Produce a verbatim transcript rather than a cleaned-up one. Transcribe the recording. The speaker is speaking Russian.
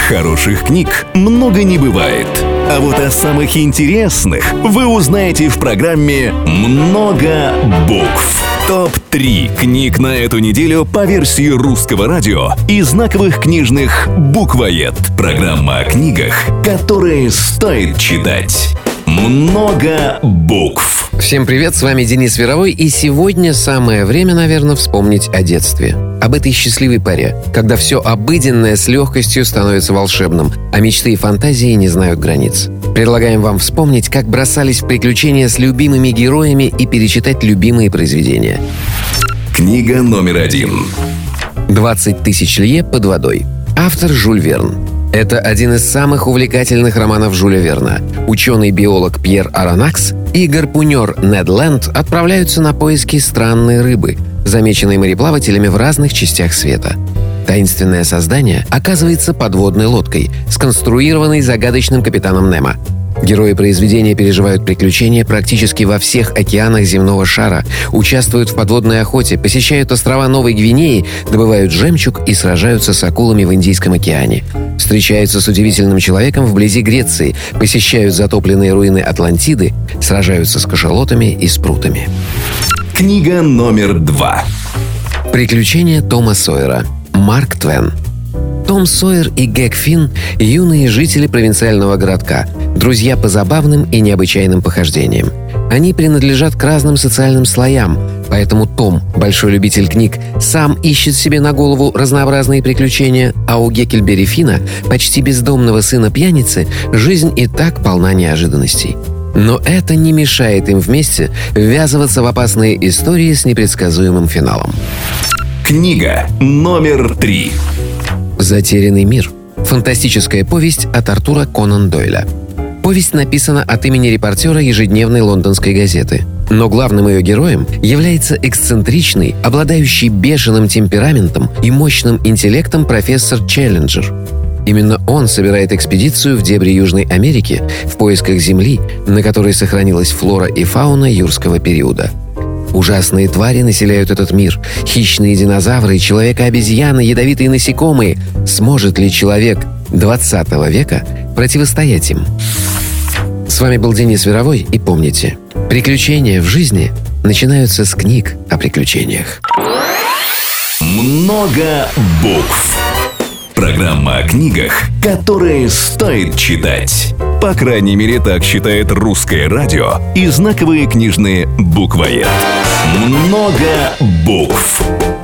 Хороших книг много не бывает. А вот о самых интересных вы узнаете в программе «Много букв». топ три книг на эту неделю по версии Русского радио и знаковых книжных «Буквоед». Программа о книгах, которые стоит читать. Много букв. Всем привет, с вами Денис Веровой, и сегодня самое время, наверное, вспомнить о детстве. Об этой счастливой паре, когда все обыденное с легкостью становится волшебным, а мечты и фантазии не знают границ. Предлагаем вам вспомнить, как бросались в приключения с любимыми героями и перечитать любимые произведения. Книга номер один. «двадцать тысяч лье под водой». Автор Жюль Верн. Это один из самых увлекательных романов Жюля Верна. Ученый-биолог Пьер Аронакс и гарпунер Нед Ленд отправляются на поиски странной рыбы, замеченной мореплавателями в разных частях света. Таинственное создание оказывается подводной лодкой, сконструированной загадочным капитаном Немо. Герои произведения переживают приключения практически во всех океанах земного шара, участвуют в подводной охоте, посещают острова Новой Гвинеи, добывают жемчуг и сражаются с акулами в Индийском океане. Встречаются с удивительным человеком вблизи Греции, посещают затопленные руины Атлантиды, сражаются с кашалотами и спрутами. Книга номер два. «Приключения Тома Сойера». Марк Твен. Том Сойер и Гэг Финн – юные жители провинциального городка, друзья по забавным и необычайным похождениям. Они принадлежат к разным социальным слоям, поэтому Том, большой любитель книг, сам ищет себе на голову разнообразные приключения, а у Гекльберри Финна, почти бездомного сына пьяницы, жизнь и так полна неожиданностей. Но это не мешает им вместе ввязываться в опасные истории с непредсказуемым финалом. Книга номер три. «Затерянный мир». Фантастическая повесть от Артура Конан Дойля. Повесть написана от имени репортера ежедневной лондонской газеты. Но главным ее героем является эксцентричный, обладающий бешеным темпераментом и мощным интеллектом профессор Челленджер. Именно он собирает экспедицию в дебри Южной Америки в поисках земли, на которой сохранилась флора и фауна юрского периода. Ужасные твари населяют этот мир. Хищные динозавры, человека-обезьяны, ядовитые насекомые. Сможет ли человек двадцатого века противостоять им? С вами был Денис Веровой, и помните, приключения в жизни начинаются с книг о приключениях. Много букв. Программа о книгах, которые стоит читать. По крайней мере, так считает Русское радио и знаковые книжные «Буквоед». Много букв.